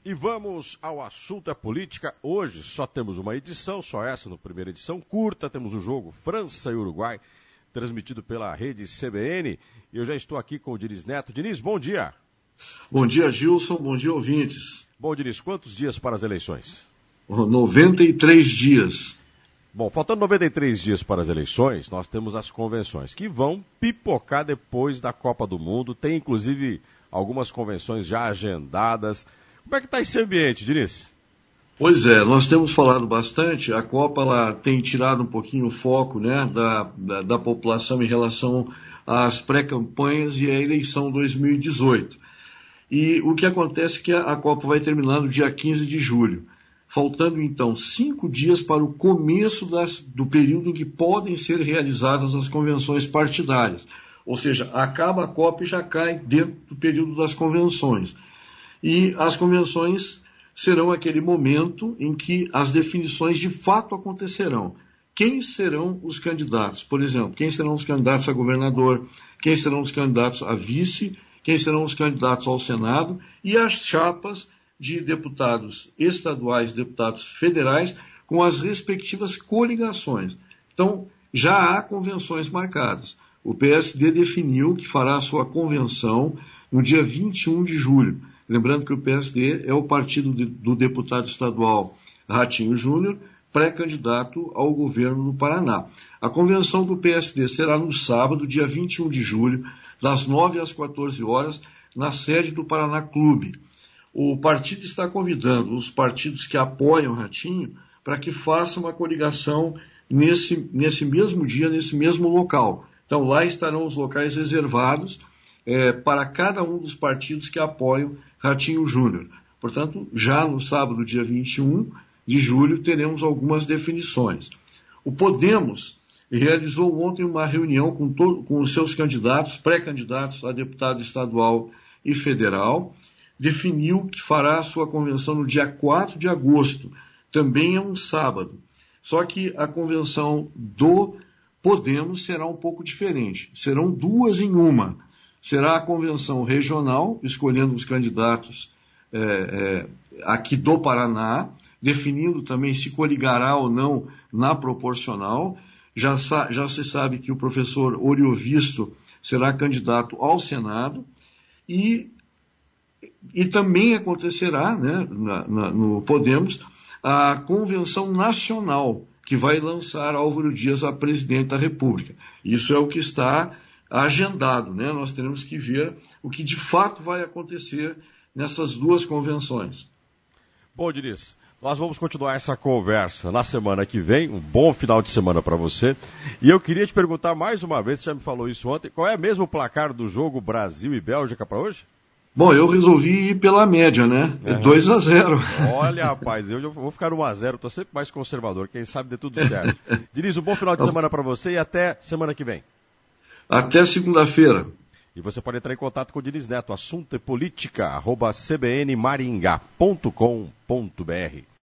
E vamos ao assunto da política. Hoje só temos uma edição, só essa, na primeira edição curta. Temos o jogo França e Uruguai, transmitido pela rede CBN. E eu já estou aqui com o Diniz Neto. Diniz, bom dia. Bom dia, Gilson. Bom dia, ouvintes. Bom, Diniz, quantos dias para as eleições? 93 dias. Bom, faltando 93 dias para as eleições, nós temos as convenções, que vão pipocar depois da Copa do Mundo. Tem, inclusive, algumas convenções já agendadas. Como é que está esse ambiente, Diniz? Pois é, nós temos falado bastante. A Copa ela tem tirado um pouquinho o foco, né, da população em relação às pré-campanhas e à eleição 2018. E o que acontece é que a Copa vai terminar no dia 15 de julho, faltando então 5 dias para o começo do período em que podem ser realizadas as convenções partidárias. Ou seja, acaba a Copa e já cai dentro do período das convenções. E as convenções serão aquele momento em que as definições de fato acontecerão. Quem serão os candidatos? Por exemplo, quem serão os candidatos a governador, quem serão os candidatos a vice, quem serão os candidatos ao Senado e as chapas de deputados estaduais, deputados federais, com as respectivas coligações. Então, já há convenções marcadas. O PSD definiu que fará a sua convenção no dia 21 de julho. Lembrando que o PSD é o partido do deputado estadual Ratinho Júnior, pré-candidato ao governo do Paraná. A convenção do PSD será no sábado, dia 21 de julho, das 9 às 14 horas, na sede do Paraná Clube. O partido está convidando os partidos que apoiam Ratinho para que façam uma coligação nesse mesmo dia, nesse mesmo local. Então, lá estarão os locais reservados para cada um dos partidos que apoiam Ratinho Júnior. Portanto, já no sábado, dia 21 de julho, teremos algumas definições. O Podemos realizou ontem uma reunião com os seus candidatos, pré-candidatos a deputado estadual e federal, definiu que fará a sua convenção no dia 4 de agosto, também é um sábado. Só que a convenção do Podemos será um pouco diferente, serão duas em uma. Será a convenção regional, escolhendo os candidatos aqui do Paraná, definindo também se coligará ou não na proporcional. Já se sabe que o professor Oriovisto será candidato ao Senado e também acontecerá, né, no Podemos, a convenção nacional, que vai lançar Álvaro Dias a presidente da República. Isso é o que está agendado, né? Nós teremos que ver o que de fato vai acontecer nessas duas convenções. Bom, Diniz, nós vamos continuar essa conversa na semana que vem. Um bom final de semana para você. E eu queria te perguntar mais uma vez, você já me falou isso ontem, qual é mesmo o placar do jogo Brasil e Bélgica para hoje? Bom, eu resolvi ir pela média, né? 2-0. Olha, rapaz, eu vou ficar no 1-0, tô sempre mais conservador, quem sabe dê tudo certo. Diniz, um bom final de semana para você e até semana que vem. Até segunda-feira. E você pode entrar em contato com o Diniz Neto, assunto é política, @cbnmaringá.com.br.